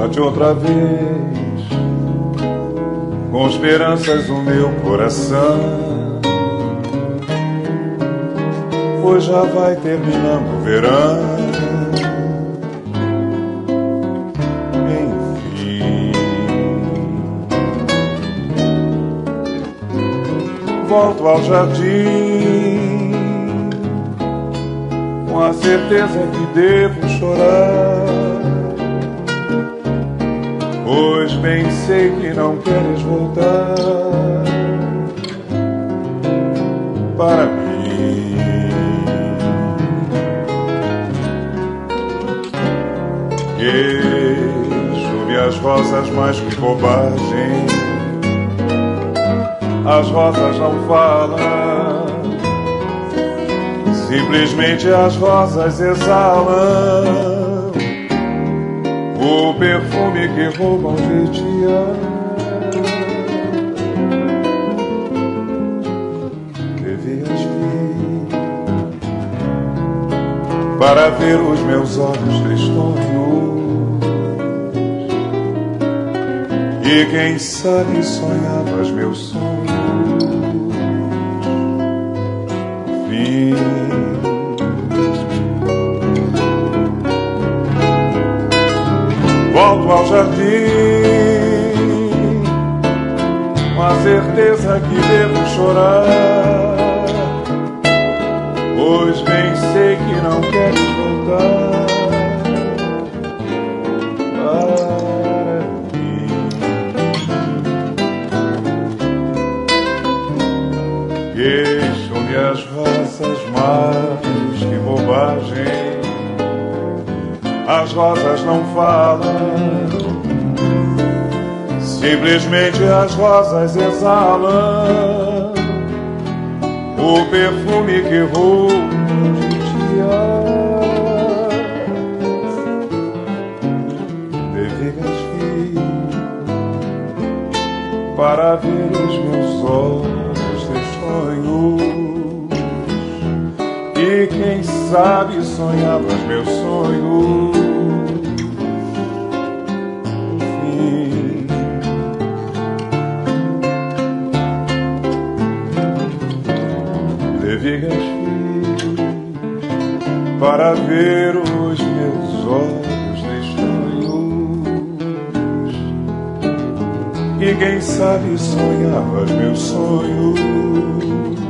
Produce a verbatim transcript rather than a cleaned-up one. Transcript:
sorte outra vez, com esperanças o meu coração, pois já vai terminando o verão. Enfim, volto ao jardim com a certeza que devo chorar, pois bem sei que não queres voltar para mim. Queixo-me as rosas, mas que bobagem, as rosas não falam, simplesmente as rosas exalam o perfume que roubam de ti. Devias vir para ver os meus olhos tristonhos e quem sabe sonhavas meus sonhos. Fim. Volto ao jardim com a certeza que devo chorar, pois bem sei que não queres voltar para mim. Queixo-me as rosas, mas que bobagem, as rosas não falam, simplesmente as rosas exalam o perfume que roubo de ti. Devias vir para ver os meus olhos tristonhos e quem sabe sonhavas meus sonhos. Enfim, devias vir para ver os meus olhos tristonhos e quem sabe sonhavas meus sonhos.